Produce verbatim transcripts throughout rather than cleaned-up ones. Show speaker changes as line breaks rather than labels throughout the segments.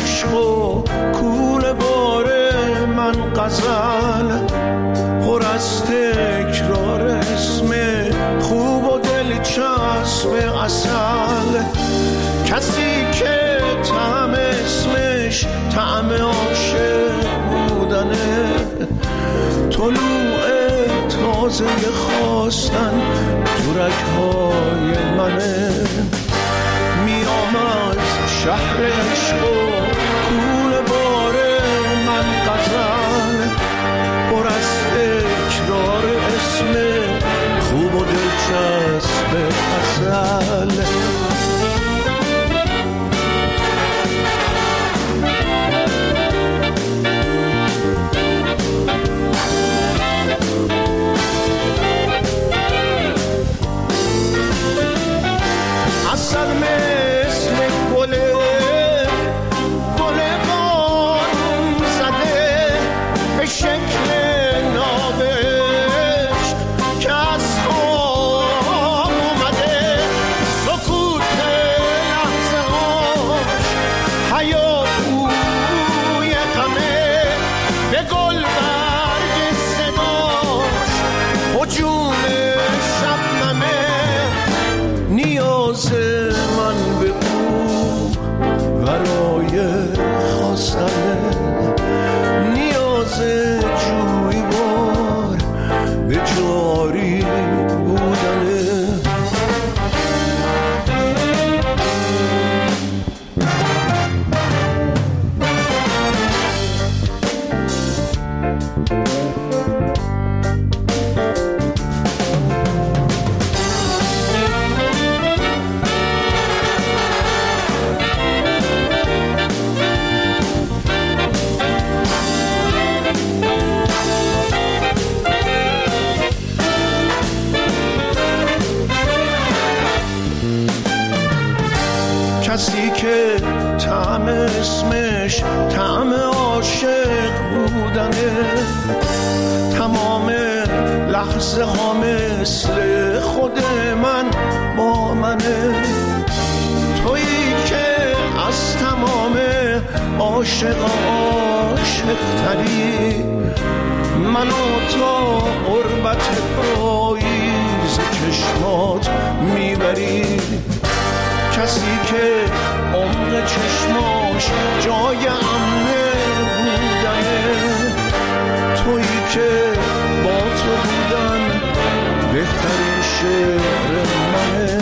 عشق و کوله باره من غزل پر از تکرار اسم خوب و دلچسب اصل کسی که طعم اسمش طعم عاشق بودنه طلوع تازه خواستن تو رگ‌های منه میام از شهر عشق و کوله باره من غزل پر از تکرار اسم خوب و دلچسب اصل اصل مثل گله گله بارون زده به شکل نابشت که از خواب اومده سکوت لحظه هاش هیاهوی غمه به گل برگ صداش هجوم شبنمه نیاز من به او برای خواستن نیاز جوی بار به جاری بودنه کسی که طعم اسمش طعم عاشق بودنه تمام لحظه ها مثل خود من با منه تویی که از تمام عاشق عاشق تری منو تا قربت پاییز چشمات میبری کسی که عمق چشماش جای امنه بودنه تویی که با تو بودن بهترین شعر منه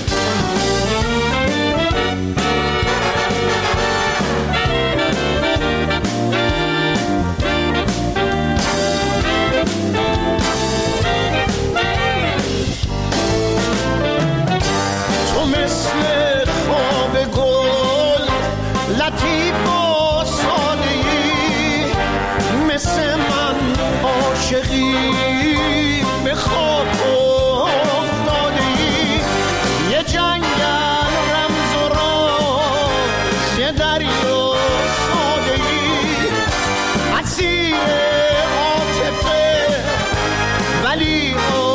تو مثل خواب گل لطیف و ساده‌ای مثل من عاشقی به خواب افتاده‌ای یه جنگل رمز و راز یه دریا ساده‌ای اسیر عاطفه ولی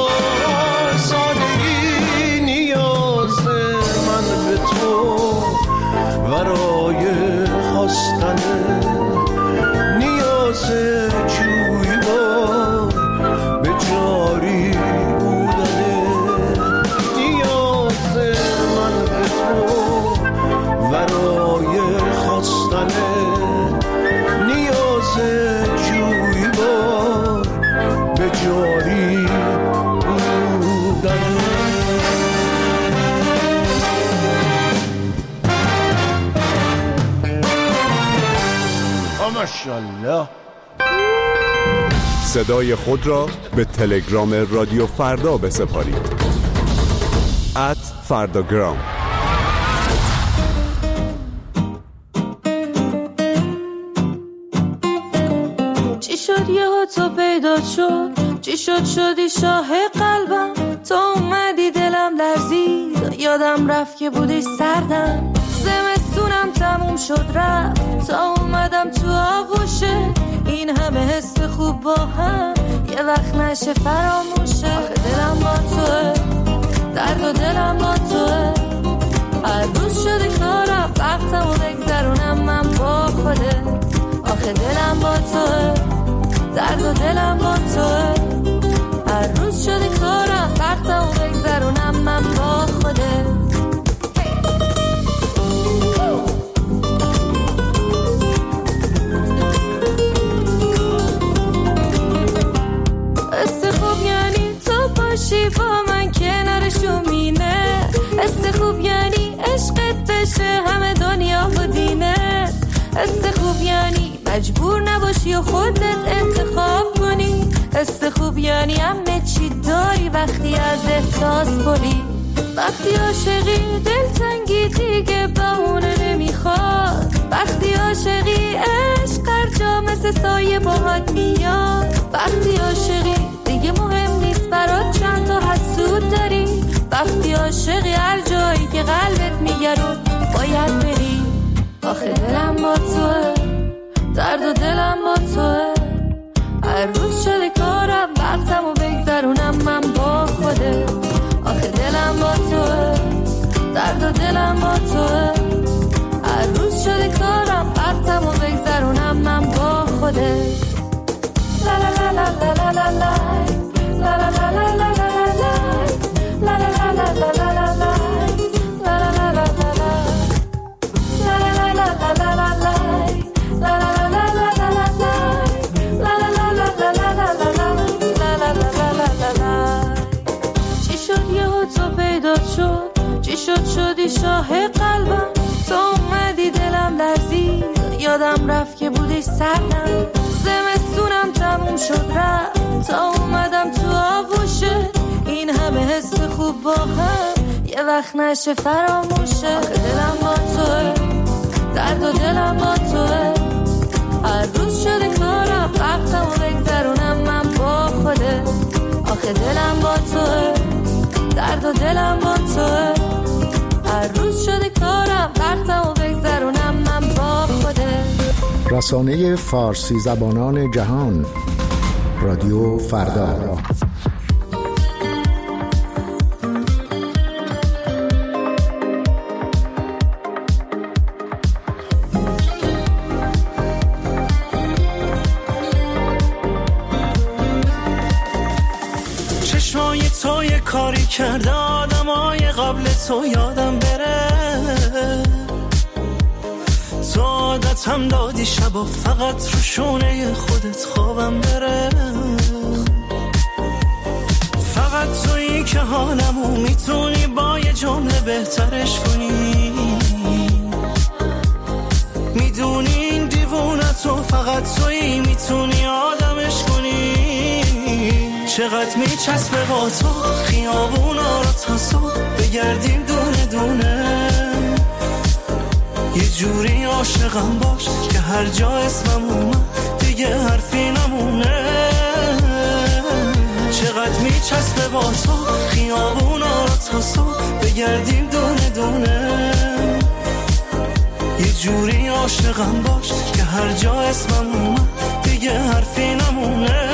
آزادگی نیاز من به تو برای خواستنه نیاز جوی بار به جاری بودنه نیاز من به تو برای خواستنه نیاز جوی بار به جاری بودنه ماشاءالله.
صدای خود را به تلگرام رادیو فردا بسپارید ات فرداگرام.
چی شد یه ها تو پیدا شد چی شد شدی شاه قلبم تو اومدی دلم لرزید یادم رفت که بودی سردم زمستونم تموم شد رفت تا اومدم تو آغوشه این همه حس خوب با هم یه وقت نشه فراموشه آخه دلم با توه درد و دلم با توه هر روز شده کارم وقتمو بگذرونم من با مجبور نباشی و خودت انتخاب کنی. حس خوب یعنی همه چی داری وقتی از احساس بری. وقتی عاشقی دلتنگی دیگه بهونه نمیخواد. وقتی عاشقی عشق هر جا مثل سایه باهات میاد. وقتی عاشقی دیگه مهم نیست برات چند تا حسود داری. وقتی عاشقی هر جایی که قلبت میگه رو باید بری. آخه دلم با توه، درد و دلم با توه. هر روز شده کارم وقتمو بگذرونم من با خودت. آخه دلم با توه، درد و دلم با توه. هر روز شده کارم وقتمو بگذرونم من با خودت. لا لا لا لا لا لا لا لا لا لا لا لا لا لا لا لا لا لا. چی شد شدی شاه قلبم، تو اومدی دلم لرزید، یادم رفت که بودی سردم. زمستونم تموم شد رفت تا اومدم تو آغوشه. این همه حس خوب با هم یه وقت نشه فراموشه. آخه دلم با توه، درد و دلم با توه. هر روز شده کارم وقتمو بگذرونم من با خودت. آخه دلم با توه، درد و دلم با توه. هر روز شده کارم وقتمو بگذرونم من با خودت.
رسانه فارسی زبانان جهان، رادیو فردا.
چشمای تو یه کاری کرده آدمای قبل تو یادم بره. تو عادتم دادی شبا فقط رو شونه خودت خوابم بره. فقط تویی که حالمو میتونی با یه جمله بهترش کنی. میدونی این دیوونتو فقط تویی میتونی آدمش کنی. چقدر میچسبه با تو خیابونا رو تا صبح بگردیم دونه دونه. یه جوری عاشقم باش که هر جا اسمم اومد دیگه حرفی نمونه. چقدر میچسبه با تو خیابونا رو تا صبح بگردیم دونه دونه. یه جوری عاشقم باش که هر جا اسمم اومد دیگه حرفی نمونه.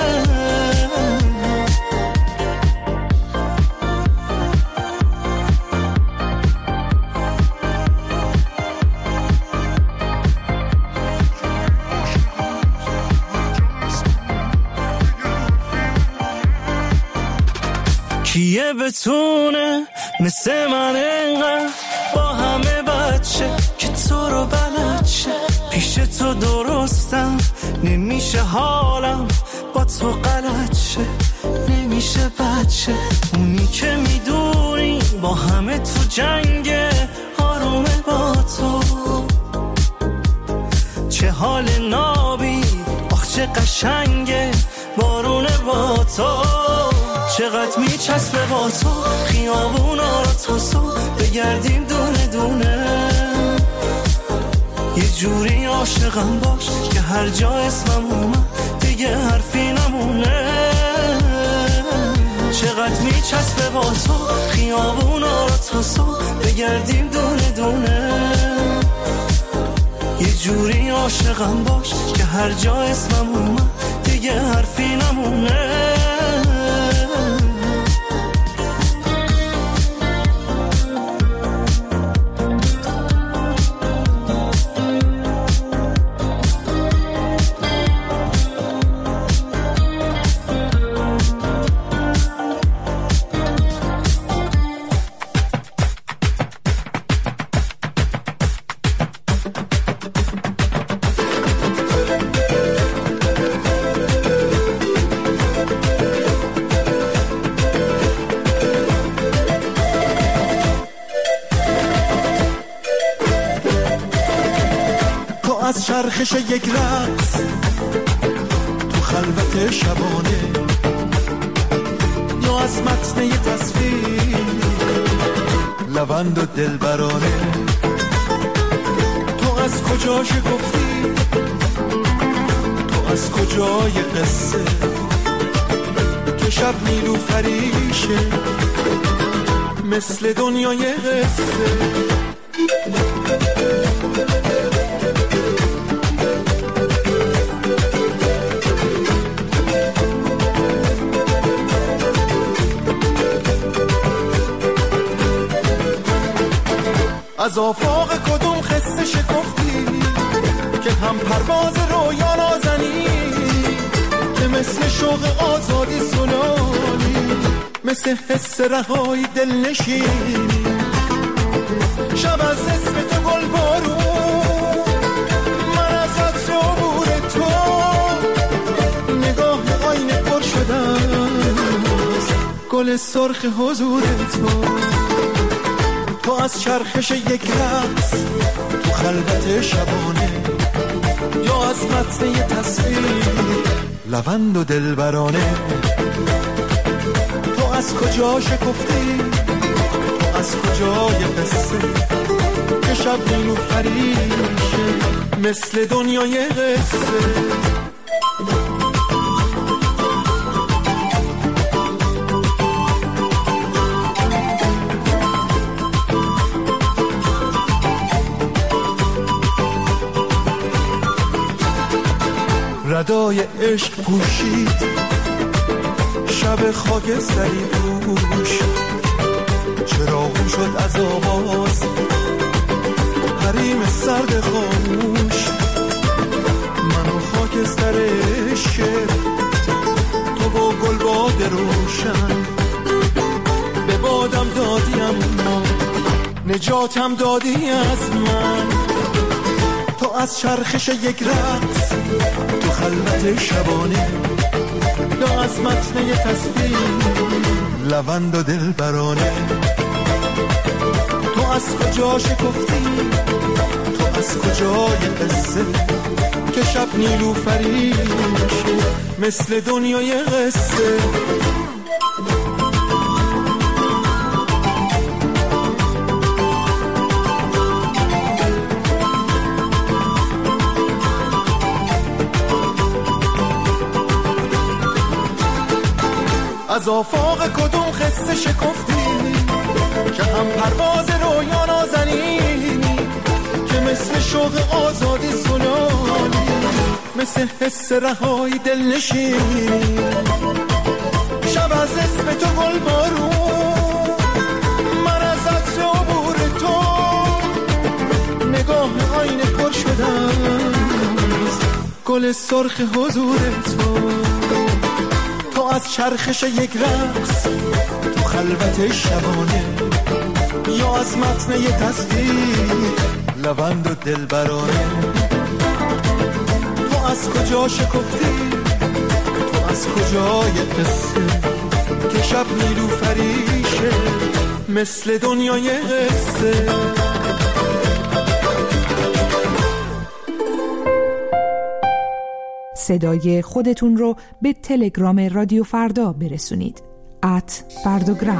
کیه بتونه مثل من انقدر با همه بچه که تو رو بلد شه. پیش تو درستم نمیشه حالم با تو غلط شه. نمیشه بچه اونی که میدونی با همه تو جنگه آرومه با تو. چه حال نابی آخ چه قشنگه بارونه با تو. چقدر میچسبه با تو خیابونا رو تا صبح بگردیم دونه دونه. یه جوری عاشقم باش که هر جا اسمم اومد دیگه حرفی نمونه. چقدر میچسبه با تو خیابونا رو تا صبح بگردیم دونه دونه. یه جوری عاشقم باش که هر جا اسمم اومد دیگه حرفی نمونه.
از چرخش یک رقص تو خلوت شبانه یا از متن یه تصویر لوند و دلبرانه، تو از کجا شکفتی، تو از کجای قصه که شب نیلوفریشه مثل دنیای قصه. از آفاق کدوم خسته شکفتی که هم پرواز رویا نازنی، که مثل شوق آزادی سلالی، مثل حس رهایی دل نشینی. شب از اسم تو گل بارون، من از عطر عبور تو، نگاه آینه پر شدم گل سرخ حضور تو. تو از چرخش یک رقص تو خلوت شبانه یا از متن یه تصویر لوند و دلبرانه، تو از کجا شکفتی، تو از کجای قصه که شب نیلوفریشه مثل دنیای قصه. ردای عشق پوشید شب خاکستری پوش، چراغون شد از آواز حریم سرد خاموش. من و خاکستر عشق، تو و گل باد روشن، به بادم دادیم ما نجاتم دادی از من. تو از چرخش یک رقص تو خلوت شبانه یا از متن یه تصویر لوند و دلبرانه، تو از کجا شکفتی، تو از کجای قصه که شب نیلوفریشه مثل دنیای قصه. از آفاق کدوم خسته شکفتی که هم پرواز رویا نازنینی، که مثل شوق آزادی سلالی، مثل حس رهایی دل نشینی. شب از اسم تو گل بارون، من از عطر عبور تو، نگاه آینه پر شدم گل سرخ حضور تو. تو از چرخش یک رقص تو خلوت شبانه یا از متن یه تصویر لوند و دلبرانه، تو از کجا شکفتی، تو از کجای قصه که شب نیلوفریشه مثل دنیای قصه.
صدای خودتون رو به تلگرام رادیو فردا برسونید. ات فردوگرام.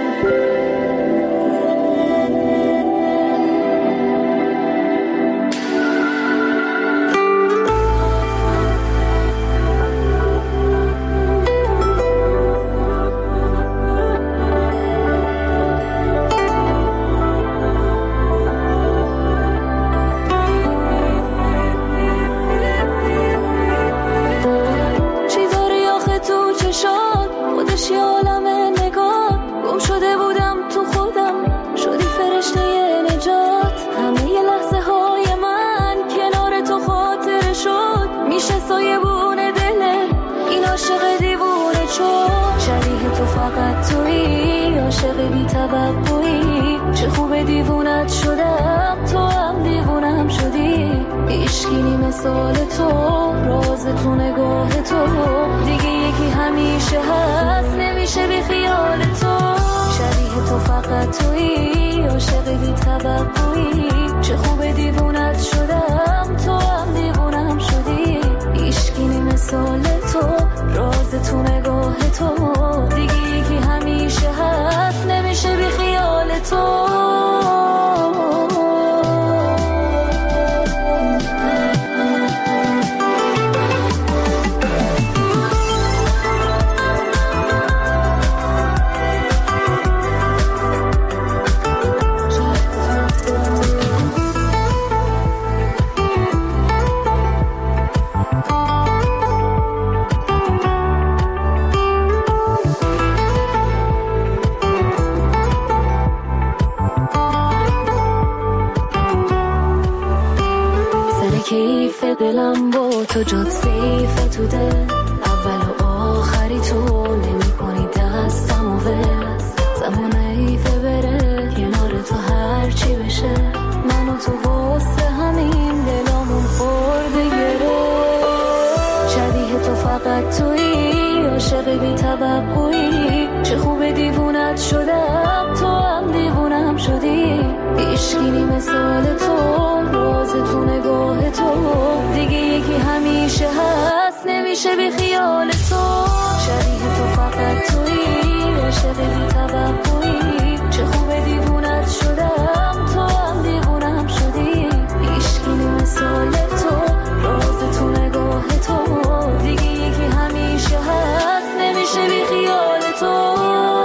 چه خوب دیوونت شدم، تو هم دیوونم شدی. عشقینی مثال تو، راز تو نگاه تو، دیگه یکی همیشه هست نمیشه بی خیال تو. شبیه تو فقط تویی، عاشق بی توقعی. چه خوب دیوونت شدم، تو هم تو، دیگه یکی همیشه هست نمیشه بی خیال تو. دلم با تو جد سیفه تو دل، اول و آخری تو نمی کنی دستم و ول. زمان ایفه بره کنار تو هر چی بشه، من و تو واسه همین دلامون خورده گره. شبیه تو فقط تویی، عاشق بی توقعی، چه خوب دیوونت شدم تو هم دیوونم شدی. عشقی مثال تو، راز تو نگاه تو، دیگه یکی همیشه هست نمیشه بی خیال تو. شبیه تو فقط تویی، عاشق بی توقعی، چه خوب دیوونت شدم تو هم دیوونم شدی. عشقی مثال تو، راز تو نگاه تو، دیگه یکی همیشه هست نمیشه بی خیال تو.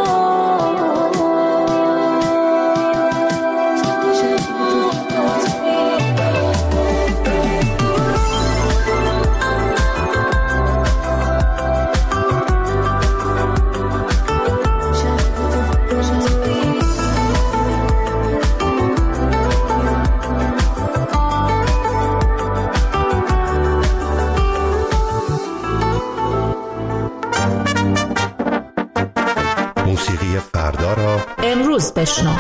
موسیقی فردا را
امروز بشنو.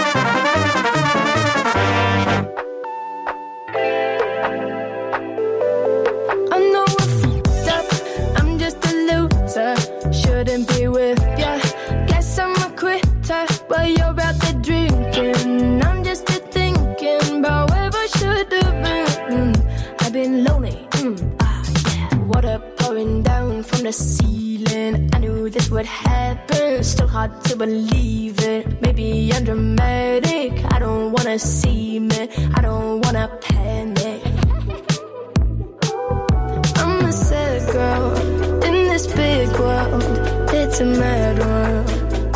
To believe it, maybe I'm dramatic. I don't wanna see me, I don't wanna panic. I'm a sad girl in this big world. It's a mad world.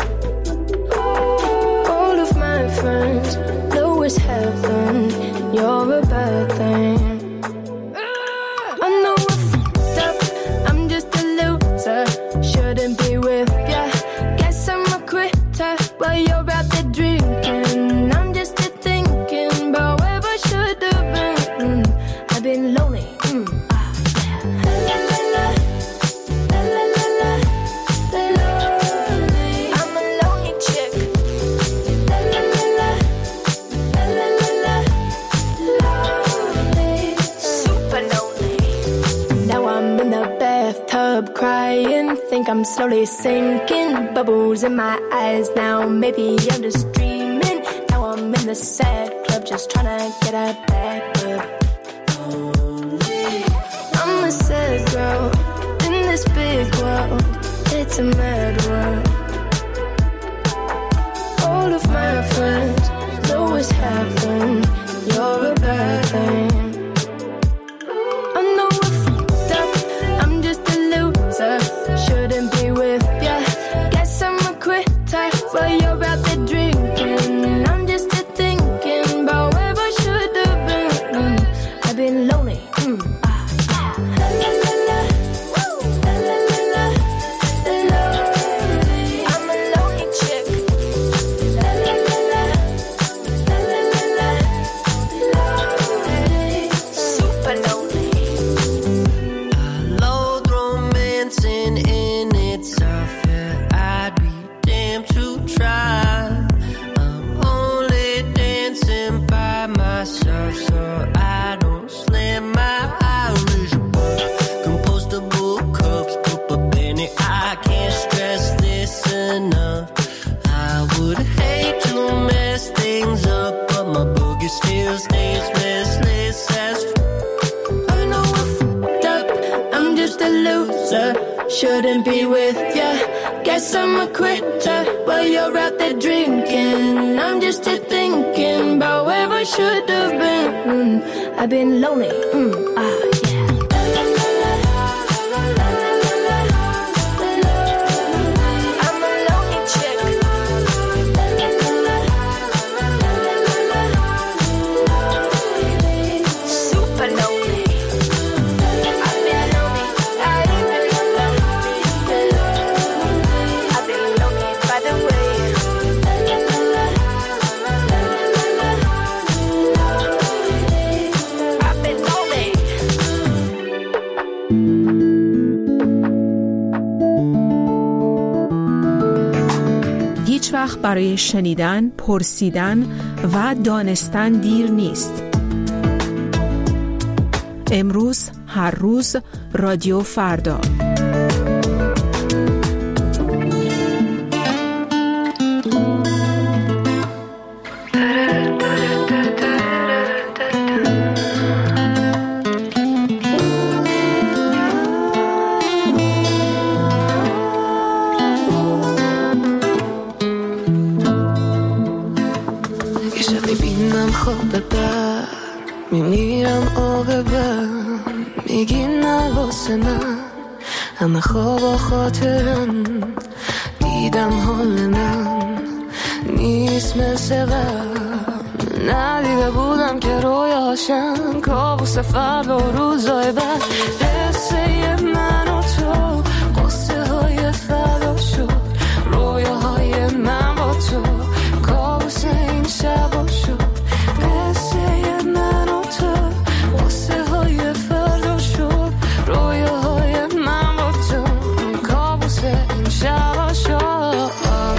All of my friends know it's heaven. You're a bad thing. I know I fucked up. I'm just a loser. Shouldn't be with ya. While you're out there drinking, I'm just here thinking about where I should have been. Mm, I've been lonely. Mm, ah, yeah. La, la, la, la, la, la, la, la, lonely. I'm a lonely chick. La, la, la, la, la, la, la, la, lonely. Super lonely. Now I'm in the bathtub crying. Think I'm slowly sinking, bubbles in my eyes now. Maybe I'm just dreaming. Now I'm in the sad club, just trying to get a back up. I'm a sad girl in this big world. It's a mad world. All of my friends know it's happened. You're a bad thing. I know I fucked up. I'm just a loser. Shouldn't be with ya. Guess I'm a quitter. While you're out there drinking, I'm just here thinking about where I should have been. Mm, I've been lonely. Mm, ah, yeah. La, la, la, la, la, la, la, la, lonely. I'm a lonely chick. La, la, la, la, la, la, la, la, lonely. Super lonely.
I loathe romancing in itself. Yeah, I'd be damned to try. I'm only dancing by myself, so I don't slam my Irish bar. Compostable cups, put a penny. I can't stress this enough. I would hate to mess things up, but my boogie still stays restless as f- I know I fucked up. I'm just a loser.
shouldn't be with ya. Guess I'm a quitter while you're out there drinking. I'm just here thinking about where I should have been. Mm, I've been lonely. Mm, ah, yeah. I'm a lonely chick. Super lonely. I've been lonely. I've been lonely. I've been lonely by the way. I've been lonely.
هیچ وقت برای شنیدن، پرسیدن و دانستن دیر نیست. امروز، هر روز، رادیو فردا.
میمیرم آقا بر میگی نه واسه من همه خواب و خاطرم دیدم حال من نیست مثل قبل ندیده بودم که رویاشم کابوس فردا و روزای بعد قصه من و تو قصه های فردا شد رویاهای من با تو کابوس این شب شد قصه من و تو قصه های فردا شد رویاهای من با تو کابوس این شب شد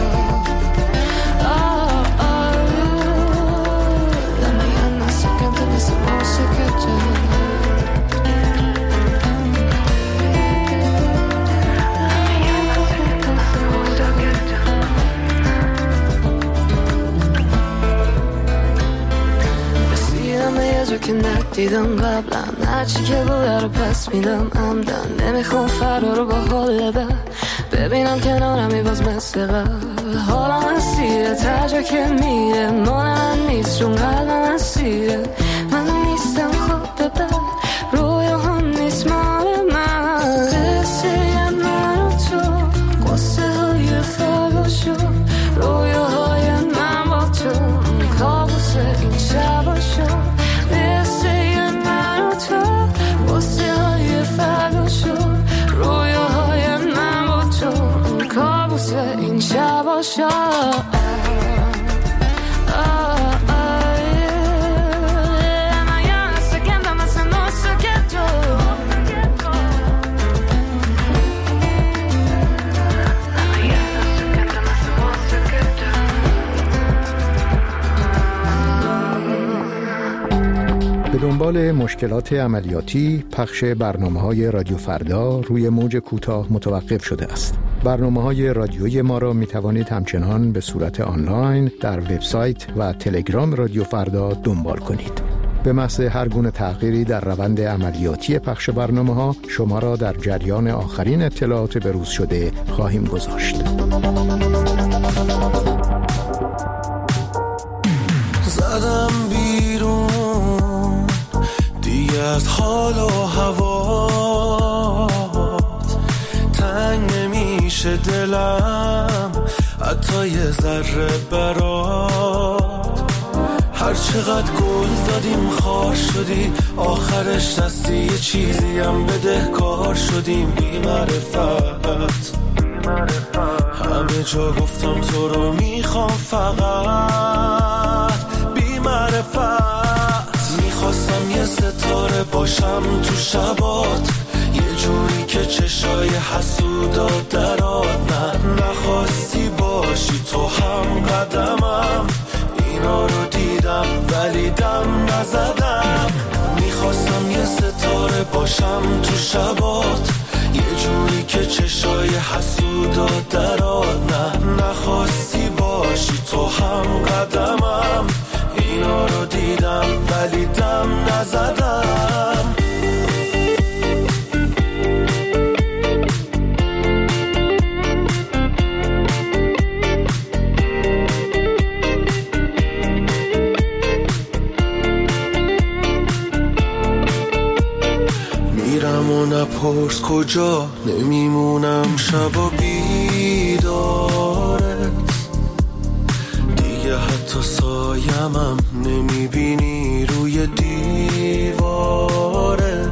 که ندیدم قبلا هرچی که بوده رو پس میدم عمدن نمیخوام فردا رو با حال بد ببینم کنارمی باز مثل قبل حالم اسیره ترجا که میره مال من نیست چون قلبم اسیره من نیستم خواب بد رویا هم نیست مال من قصه من و تو قصه های فردا شد رویاهای من با تو کابوس این شب شد قصه من و تو قصه های فردا شد رویاهای من با تو کابوس این شب شد
به دنبال مشکلات عملیاتی پخش برنامه‌های رادیو فردا روی موج کوتاه متوقف شده است. برنامه‌های رادیویی ما را می‌توانید همچنان به صورت آنلاین در وبسایت و تلگرام رادیو فردا دنبال کنید. به محض هر گونه تغییری در روند عملیاتی پخش برنامه‌ها شما را در جریان آخرین اطلاعات بروز شده خواهیم گذاشت.
زدم بیرون دیگه از حال و هوات تنگ نمیشه دلم حتی یه ذره برات هر چقدر گل دادیم خار شدی آخرش دستی یه چیزی هم بدهکار شدیم بی معرفت همه جا گفتم تو رو میخوام فقط بی معرفت میخواستم یه ستاره باشم تو شبات یه جوری که چشای حسودا درات نه نخواستی باشی تو هم قدمم اینا رو دیدم ولی دم نزدم میخواستم یه ستاره باشم تو شبات یه جوری که چشای حسودا درات نه نخواستی باشی تو هم قدمم اینا رو دیدم ولی دم نزدم
همو نپرس کجا نمیمونم شبا بیدارت، دیگه حتی سایمم نمیبینی روی دیوارت.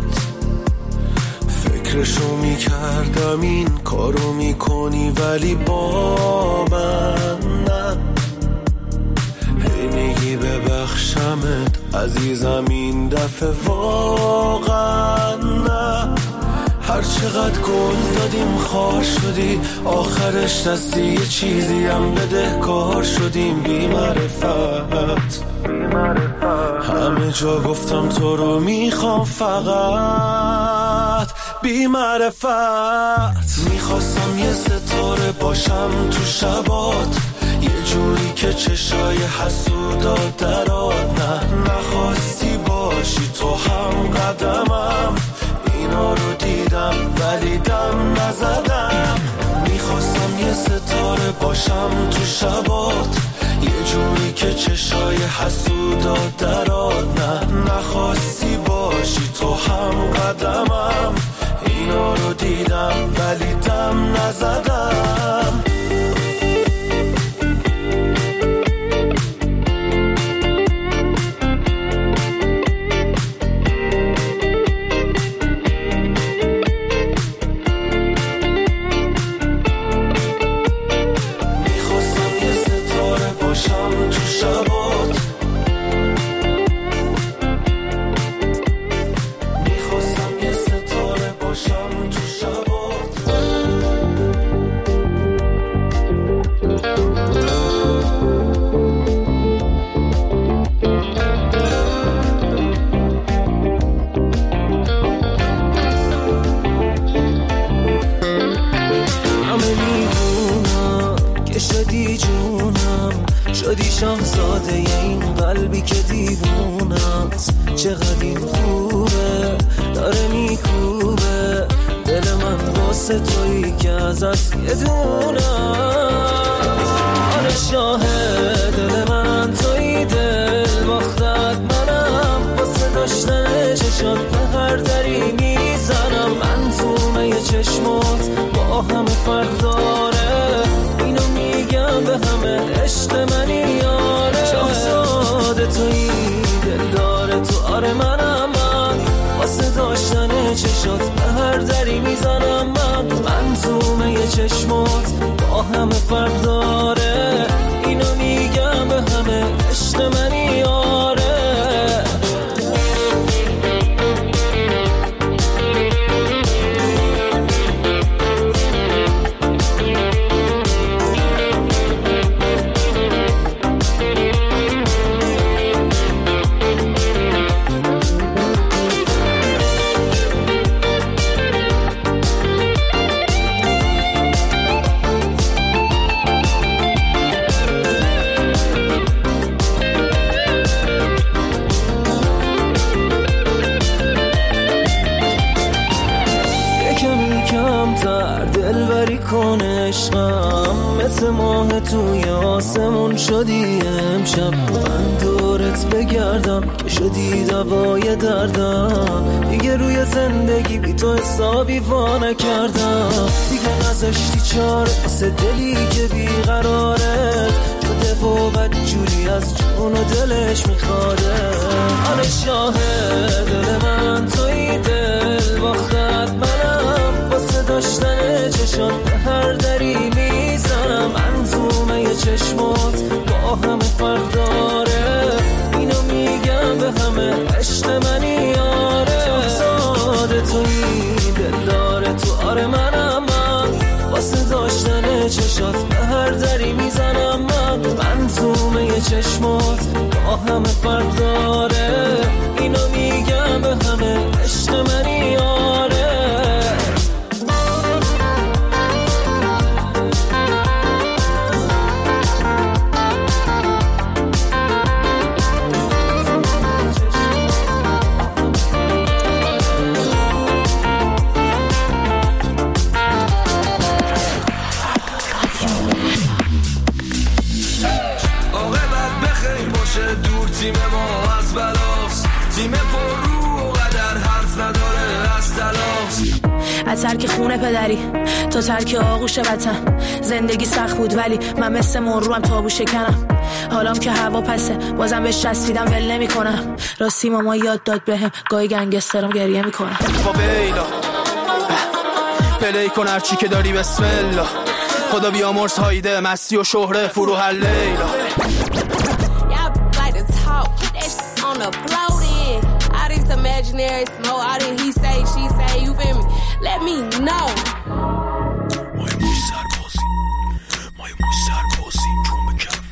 فکرشو میکردم این کارو میکنی ولی با من نه. هی میگی ببخشمت عزیزم این دفعه واقعا نه. هر چقدر گل دادیم خار شدی، آخرش دستی یه چیزی هم بده کار شدیم. بی معرفت همه جا گفتم تو رو میخوام فقط بی معرفت. میخواستم یه ستاره باشم تو شبات، یه جوری که چشای حسودات درات. نه نخواستی باشی تو هم قدمم، اینا رو دیدم ولی دم نزدم. میخواستم یه ستاره باشم تو شبات، یه جوری که چشای حسودات درات. نه نخواستی باشی تو هم قدمم، اینا رو دیدم ولی دم نزدم.
شدی شاهزاده این قلبی که دیوونه است. چقدر این خوبه داره میکوبه دل من واسه تویی که ازت یه دونه. آره شاهد دل من تویی، دل باختت منم واسه داشتن چشات به هر دری میزنم. من تومه یه چشمات با همه فرق داره، اینو میگم به همه عشق منی یاره. شاهزاده تویی دل داره تو، آره منم من واسه داشتن چشات به هر دری میزنم. من من تومه یه چشمات با همه فرق داره، اینو میگم به همه عشق منی یاره. مثل ماه توی آسمون شدی امشب، من دورت بگردم که شدی دوای دردم. دیگه روی زندگی بی تو حسابی وا نکردم، دیگه نذاشتی چاره واسه دلی که بیقراره شده و بدجوری از جون و دلش میخواره. آره شاهد دل من توی، دل باختت منم واسه داشتن چشات به هر دری میزنم. من زومه یه چشمات با همه فرق داره، اینو میگم به همه عشق منی یاره. شاهزاده تویی دل داره تو، آره منم من واسه داشتن چشات به هر دری میزنم. من من زومه یه چشمات با همه فرق داره، اینو میگم به همه عشق منی یاره.
تیم ما از بلاست، تیم پر رو و قدر حرف نداره از ترک خونه پدری تا ترک آغوش وطن. زندگی سخت بود ولی من مثل مرو هم تابو شکنم. حالام که هوا پسه بازم بهش چسبیدم ول نمی کنم. راستی ماما یاد داد بهم گاهی گنگسترم گریه میکنم.
با بیلا پلی کن هرچی که داری بسم الله. خدا بیامرز هایده مستی و شهره فرو هر لیلا. imaginary smoke, all that he say, she say, you feel me? Let me know. مای موش سربازی مای موش سربازی چون به کف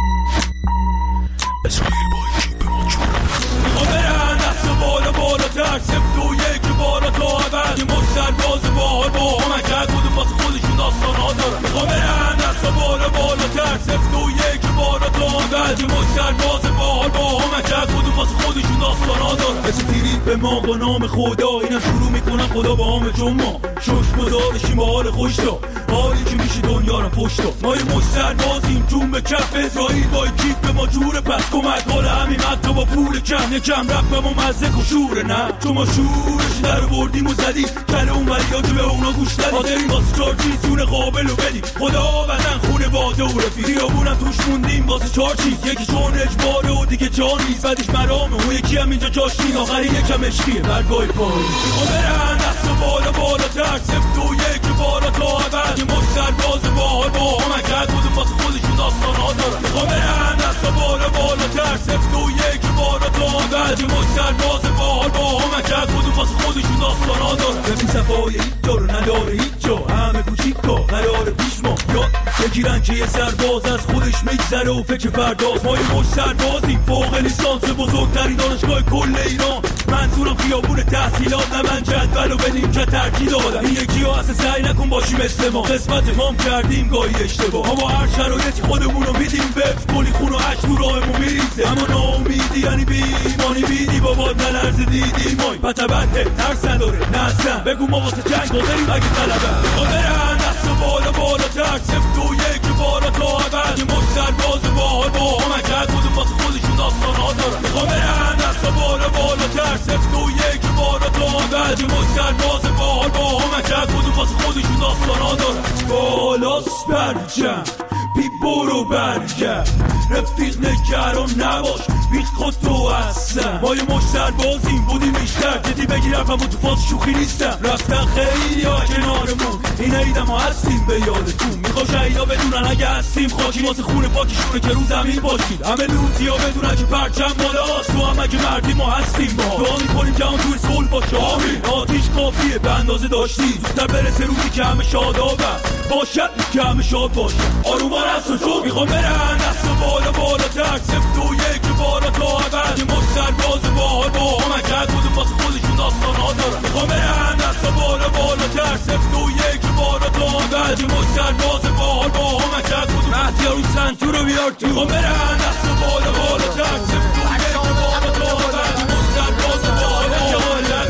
اسرائیل با یکی به ما چون میخوا برن دست بالا بالا تر سفت و یک بالا تا عبد. یه موش سرباز باحال با همه کرد بودم واسه خودشون داستان ها دارن. میخوا برن دست بالا بالا تر سفت و یک بالا تا عبد. یه موش سرباز باحال با همه کرد بودم واسه خودشون داستان ها دارن. مثل تیرید به ما با نام خدا اینا شروع میکنن خدا با همه چون ما شش گذارشیم با حال خوش دا حالی که میشه دنیا رو پشت دا. ما یه مشتر بازیم جون به کف اسرائیل با کیف به ما جوره. پس کمک حال همین مکتا با پول کم یکم رفت به ما مزه کشوره. نه چون ما شورش در بردیم و زدیم کله اون بریا که به اونا گوش دادیم. حاضرین واسه چار چیز جون قابل و بدیم خدا وطن خونه باده و رفیق. خیابونم توش موندیم واسه چار چیز یکی چون اجباره و دیگه جان نیست. بعدش مرامه اون یکی هم اینجا جاش نیست. آخری یکم عشقیه برگای پایی. میخوا برن دست بالا بالا تر سفت و یک بالا تا عبد. یه مش سرباز باحال با همه کرد بودم واسه خودشون داستان ها دارن. میخوا برن دست بالا بالا تر سفت و یک بالا تا عبد. یه مش سرباز باحال با همه کرد بودم واسه خودشون داستان ها دارن. ببین صفای هیچ جا رو نداره هیچ جا همه کوچیکا قرار پیش ما یاد بگیرن که یه سرباز از خودش میگذره و فکر فرداست. ما یه مش سربازیم فوق لیسانس بزرگترین دانشگاه کل ایران. منظورم خیابون تحصیلات نه من جدول و بدیم که ترکی دادم. این یکی ها اصلا سعی نکن باشی مثل ما قسمت مام کردیم گاهی اشتباه. اما هر شرایطی خودمون رو میدیم بفت کلی خون و عشق تو راهمون میریزه. اما ناامیدی یعنی بیمانی بیدی بابا نلرز دیدی مای پتبنده ترس نداره نزدم بگو ما واسه جنگ بازاریم اگه طلبه. میخوا برن دست بالا بالا تر سفت و یک بالا تا عبد. یه مش سرباز باحال با همه کرد بودم واسه خودشون داستان ها دارن. میخوا برن دست بالا بالا تر سفت و یک بالا تا عبد. یه مش سرباز باحال با همه کرد بودم واسه خودشون داستان ها دارن. بالاست برجم بی برو برگرد رفیق نگران نباش بیخ خود تو هستم. ما یه مش سربازیم بودیم بیشتر جدی بگیر حرفم و تو فاز شوخی نیستم. رفتن خیلی ها کنارمون این عیدم ها هستیم به یادتون. میخوا شهیدا بدونن اگه هستیم خاکی واسه خونه پاکیشونه که رو زمین باشید. همه لوتی ها بدونن که پرچم بالاست. تو هم اگه مردی ما هستیم با دعا میکنیم که هم توی صلح باشه. آمین آتیش کافیه به اندازه داشتی زودتر برسه روزی که همه شادابم باشد که همه شاد باشه. آروم رست و شو میخوام برن دست بالا بالا تر سفت و یک بالا تا عبد. یه مش سرباز باحال با همه کرد بودم واسه خودشون داستان ها دارن. میخوام برن دست بالا بالا تر سفت و یک بالا تا عبد. یه مش سرباز باحال با همه کرد بودم مهدی رو سنتور رو بیار تو. میخوام برن دست بالا بالا تر سفت و یک بالا تا عبد. یه مش سرباز باحال با همه کرد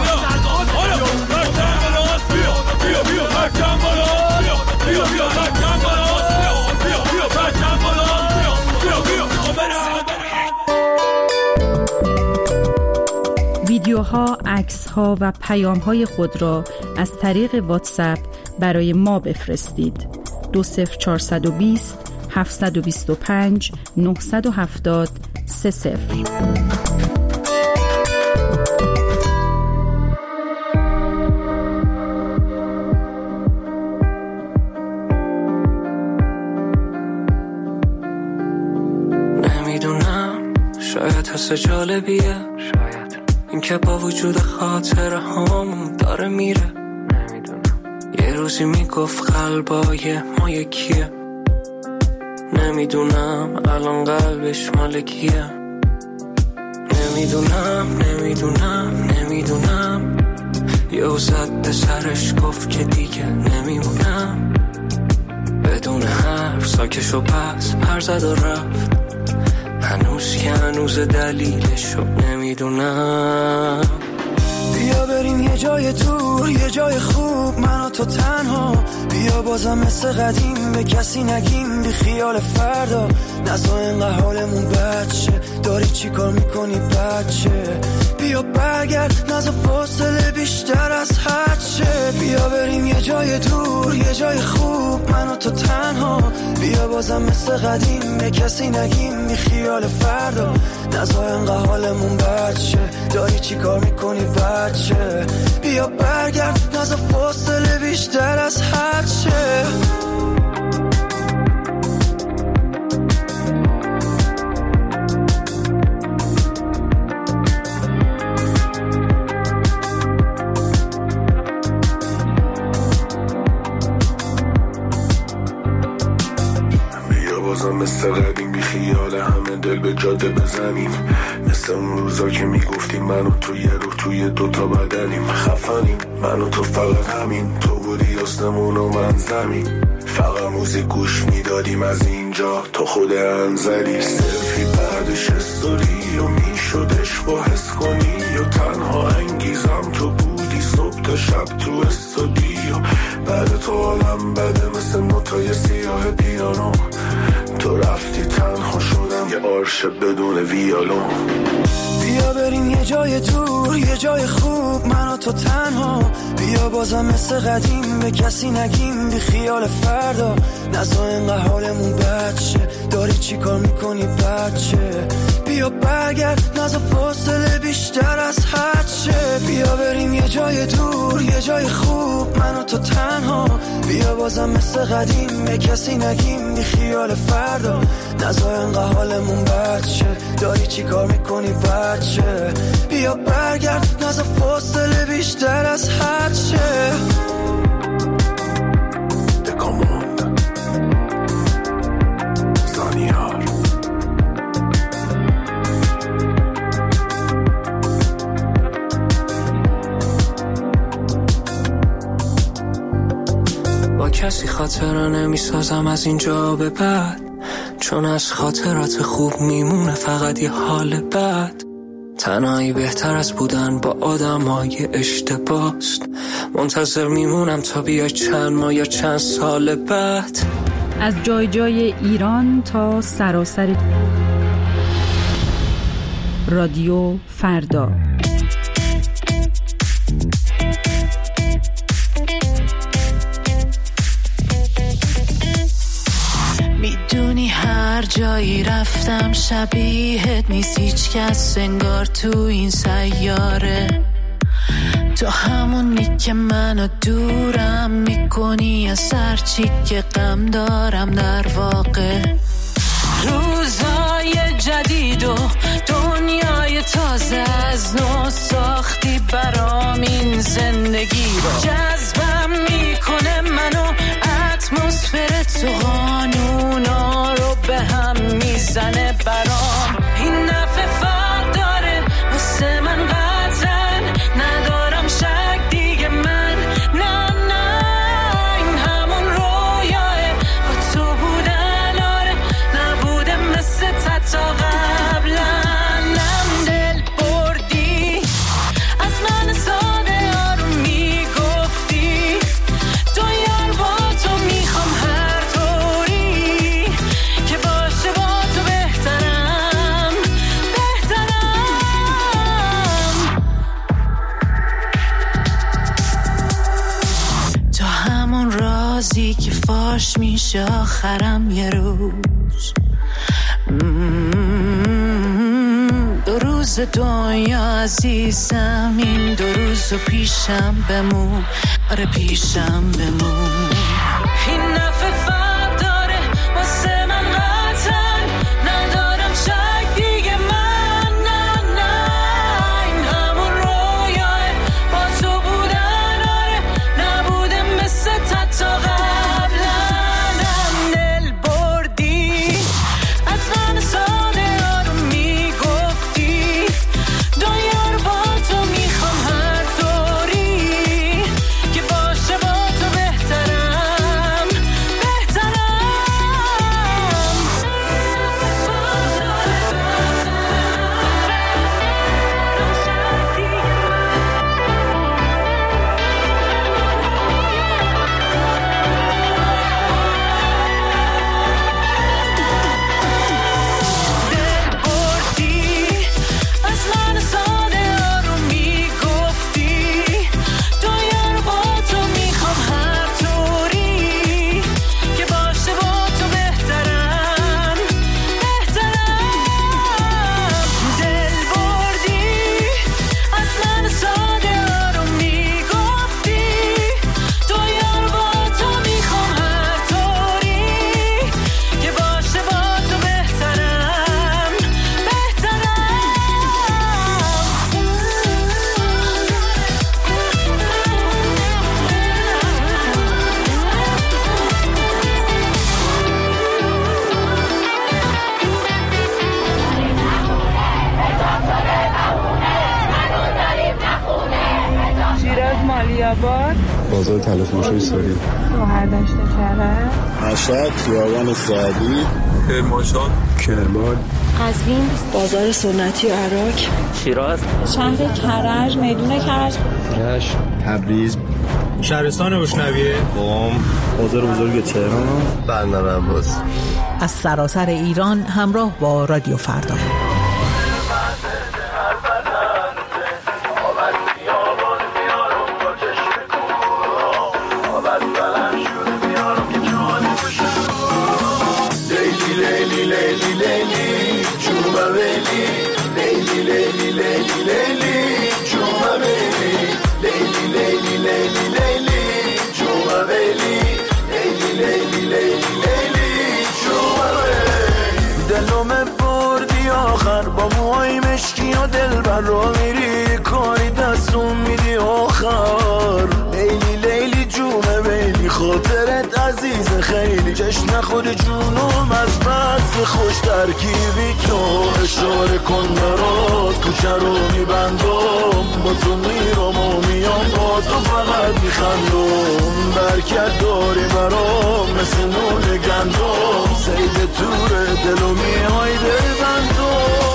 بیا بیا بیا پرچم بالا بیا بیا بیا پرچم بالا بیا بیا پرچم بالا بیا بیا بیا.
ویدیوها، عکس‌ها و پیام‌های خود را از طریق واتساپ برای ما بفرستید. دو صفر چهارصد و بیست هفتصد و بیست و پنج نهصد و هفتاد سه صفر.
نمیدونم شاید حس جالبیه شاید این که با وجود خاطره هامون داره میره. نمیدونم یه روزی میگفت قلبای ما یکیه. نمیدونم الان قلبش مال کیه. نمیدونم نمیدونم نمیدونم یه زد به سرش گفت که دیگه نمیمونم. بدون حرف ساکشو پس پر زد و رفت. هنوز که هنوز دلیلشو نمیدونم.
بیا بریم یه جای دور یه جای خوب من و تو تنها. بیا بازم مثل قدیم به کسی نگیم بی خیال فردا. نزا اینقدر حالمون بچه داری چی کار میکنی بچه. بیا برگرد نزا فاصله بیشتر از حدشه. جای دور یه جای خوب من و تو تنها بیا بازم مثل قدیم به کسی نگیم بی خیال فردا نزا انقدر حالمون بچه داری چی کار میکنی بچه بیا برگرد نزا فاصله بیشتر از هرچه
مثل قدیم بی خیال همه دل به جاده بزنیم مثل اون روزا که میگفتیم من و تو یه روح توی دوتا بدنیم خفنیم من و تو فقط همین تو بودی آسمون و من زمین فقط موزیک گوش میدادیم از اینجا تو خود انزلی سلفی بعدش استوری و میشد عشق و حس کنی و تنها انگیزم تو بودی صبح تا شب تو استودیو بعد تو حالم بده مثل نوتای سیاه پیانو تو رفتی تنها شدم یه آرش بدون ویالون
بیا بریم یه جای دور یه جای خوب من و تو تنها بیا بازم مثل قدیم به کسی نگیم بی خیال فردا نزا اینقدر حالمون بچه داری چی کار میکنی بچه بیا برگرد نزا فاصله بیشتر از هرچه بیا بریم یه جای دور یه جای خوب من و تو تنها بیا بازم مثل قدیم به کسی نگیم بی خیال فردا نزا اینقدر حالمون بچه داری چی کار میکنی بچه بیا برگرد نزا فاصله بیشتر از هرچه
دکامون زانیار
با کسی خاطره نمیسازم از اینجا به بعد چون از خاطرات خوب میمونه فقط یه حال بد تنهایی بهتر از بودن با آدمای اشتباست منتظر میمونم تا بیای چند ماه یا چند سال بعد
از جای جای ایران تا سراسر رادیو فردا
میدونی هر جایی رفتم شبیهت نیست هیچ کس انگار تو این سیاره تو همونی که منو دورم میکنی از هرچی که غم دارم در واقع روزای جدید و دنیای تازه از نو ساختی برام این زندگی رو جذبم میکنه منو اتمسفر تو قانونا رو به هم میزنه برام این نفع فرق داره واسه من قطعا ندارم شک دیگه من نه نه این همون رویاه با تو بودن آره نبوده مثل تا قبلا نم دل بردی از من ساده آروم میگفتی تو یار با تو میخوام هر طوری که باشه با تو بهترم بهترم تو همون رازی که فاش میشه آخرم یه روز دو روز دنیا عزیزم این دو روز و پیشم بمون آره پیشم بمون این نفع فرق داره واسه من قطعا ندارم شک دیگه من نه نه این همون رویاه با تو بودن آره نبوده مثل تا قبلا نم دل بردی از من ساده آروم میگفتی دنیا رو با تو میخوام هر طوری که باشه با تو بهترم
مالیاباد،
بازار تلفروشی ساری،
گوهر دشت کرد،
مشهد، خیابان سعدی،
کرمانشاه،
کرمان،
قزوین، بازار سنتی عراق،
شیراز،
شهر کرج، میدون کرج،
رشت، تبریز،
شهرستان اشنویه،
قم، بازار بزرگ تهران،
بندر عباس.
از سراسر ایران همراه با رادیو فردا.
دلومه بردی آخر با موهای مشکی و دل بر را میری کاری دستون میدی آخر لیلی لیلی جونه بیلی خاطرت عزیز خیلی جشن خود جونم از بس که خوش ترکیبی تو اشاره کن برات کوچه رو میبندم با تو میرم و میام با تو فقط میخندم برکت داری برام مثل نون گندم سید تور دلو میهای دل بندم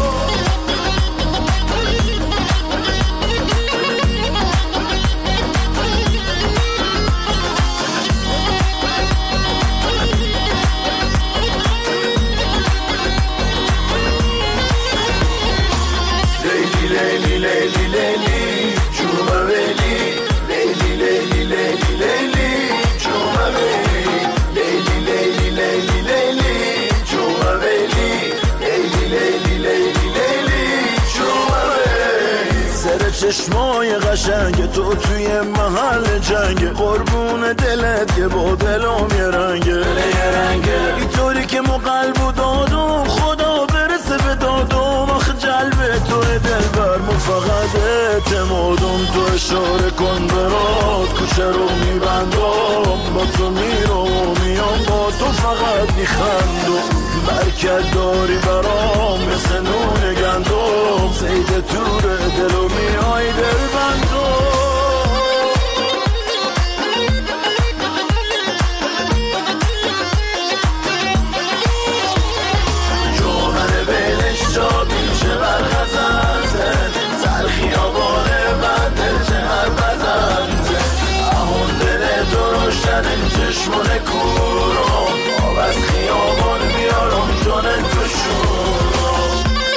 لیلی لیلی لیلی جوما ویلی لیلی لیلی لیلی لیلی جوما ویلی لیلی لیلی لیلی لیلی جوما ویلی لیلی لیلی لیلی لیلی جوما ویلی سر چشمای قشنگ تو توی محل جنگ قربون دلت که با دلم یه رنگه یه رنگه اینطوری که مو قلبو دادم خدا برسه به دادم آخه جلب تو دل برمو فقط اعتمادم تو اشاره کن برات کوچه رو میبندم با تو میرم و میام با تو فقط میخندم برکت داری برام مثل نون گندم سید تور دلو میای دل بندم جا بیشه برخزنده سر خیابانه بنده چه هر بزنده اون دل تو روشن چشمونه کورم آب از خیابان بیارم جان تو شورم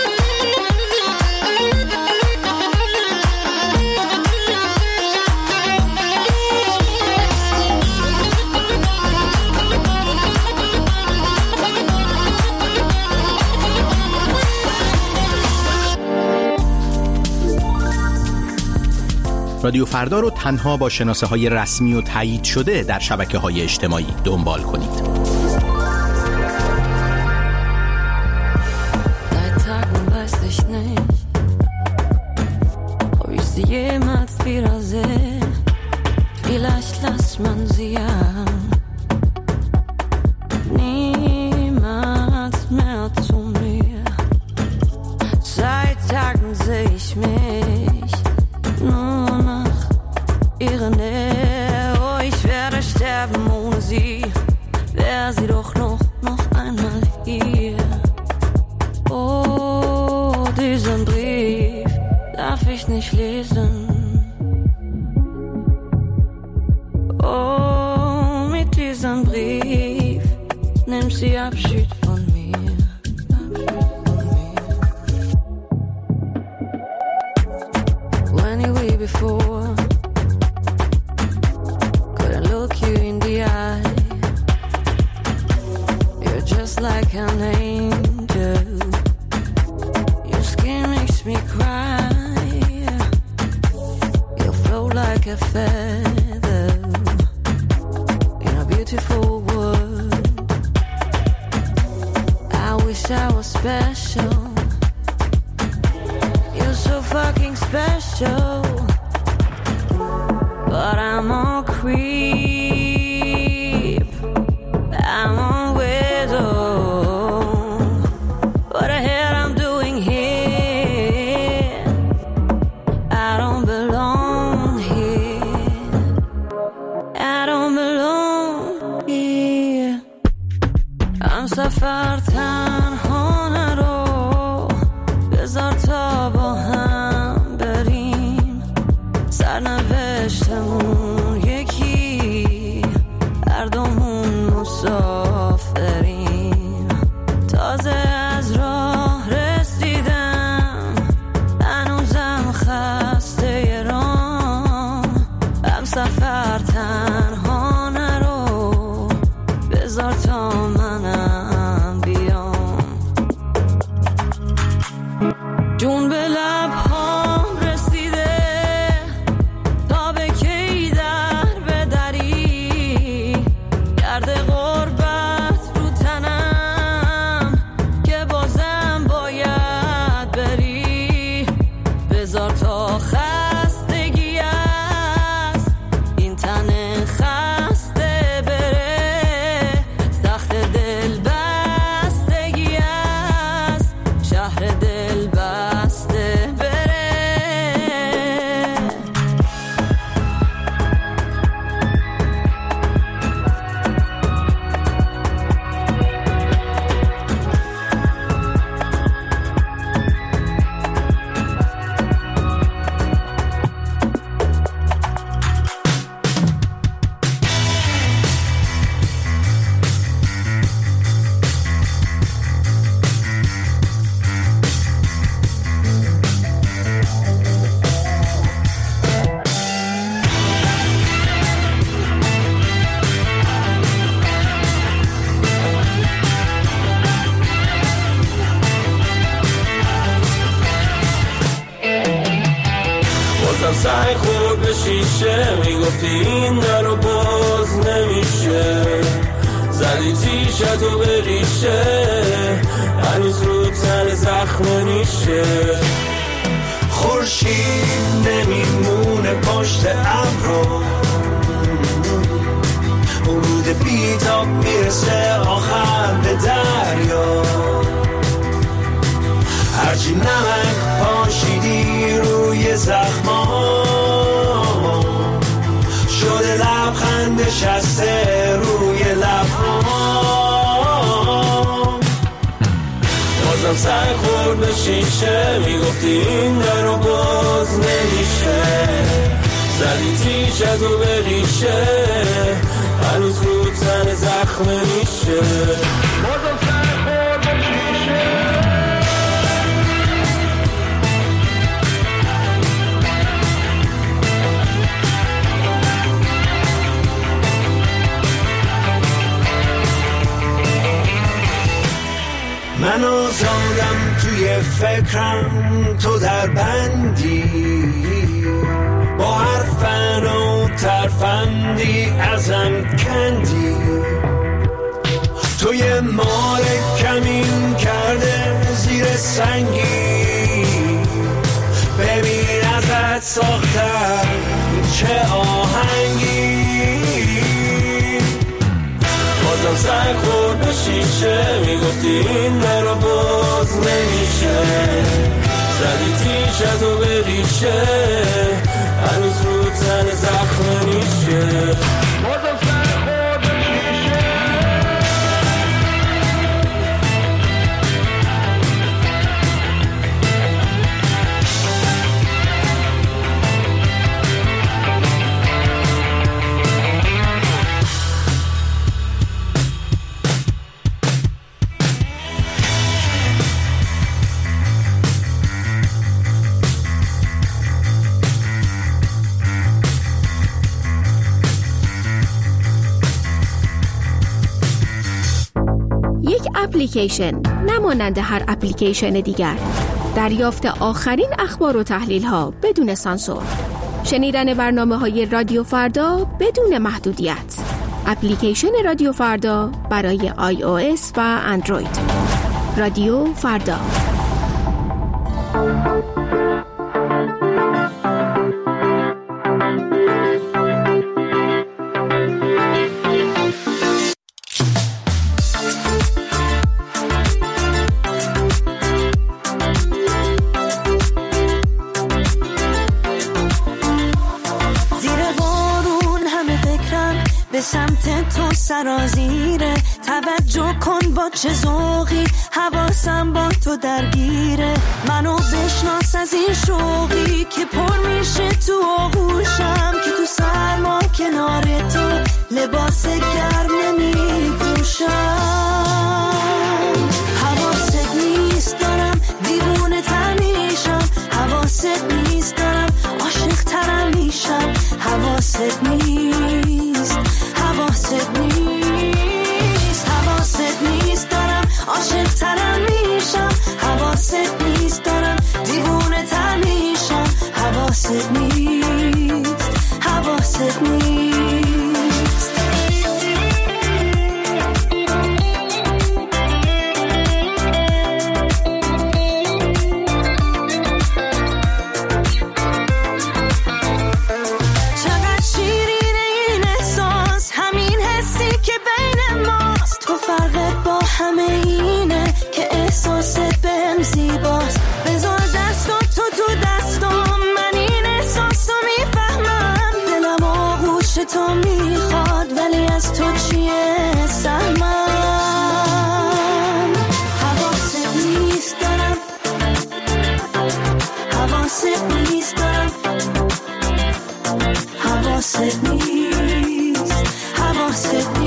رادیو فردا رو تنها با شناسه های رسمی و تایید شده در شبکه های اجتماعی دنبال کنید.
I don't belong here. سفر تنها نرو، بذار تا با هم بریم، سرنوشتمون یکی، هر دومون مسافریم. تازه از راه رسیدم، هنوزم خسته رام، هم سفر تنها نرو، بذار تا منم بیام. جون به لبهام رسیده، تا به کی در بدری، گرد غربت رو تنم که بازم باید بری. بذار تا خستگی است این تن خسته بره، سخت دل بستگی است شهر دل بسته بره.
بازم سعی خورد به شیشه، میگفتی این درو باز نمیشه، زدی تیشتو به ریشه، هنوز رو تن زخم نیشه.
خورشید نمیمونه پشت ابرو، ورود بیتاب میرسه آخر به دریا. هرچی نمک پاشیدی روی زخمام، شده لبخند شسته روی لبهام.
بازم سعی خورد به شیشه، میگفتی این درو باز نمیشه، زدی تیشتو به ریشه، هنوز رو تن زخم نیشه. بازم سعی خورد به شیشه.
منو زادم توی فکرم، تو در بندی با هر فن و ترفندی ازم کندی. توی مال کمین کرده زیر سنگی، ببین ازت ساختم چه آهنگی. بازم سعی خورد به شیشه، میگفتی این درو باز نمیشه، زدی تیشتو به ریشه، هنوز رو تن زخم نیشه. بازم سعی خورد به شیشه.
اپلیکیشن نمانند هر اپلیکیشن دیگر، دریافت آخرین اخبار و تحلیل ها بدون سانسور، شنیدن برنامه های رادیو فردا بدون محدودیت. اپلیکیشن رادیو فردا برای آی او اس و اندروید. رادیو فردا.
به سمت تو سرازیره، توجه کن با چه ذوقی، حواسم با تو درگیره، منو بشناس از این شوقی که پر میشه تو آغوشم، که تو سرما کنار تو لباس گرم نمیپوشم. حواست نیست دارم دیوونه تر میشم، حواست نیست دارم عاشق ترم میشم، حواست نیست، حواست نیست، حواست نیست دارم عاشق ترم میشم، حواست نیست دارم دیوونه تر میشم، حواست نیست، حواست نیست. همه اینه که احساست بهم زیباست، بذار دستو تو تو دستم، من این احساسو میفهمم، دلم آغوش تو میخواد ولی از تو چیه سهمم. حواست نیست دارم، حواست نیست دارم، حواست نیست، حواست نیست.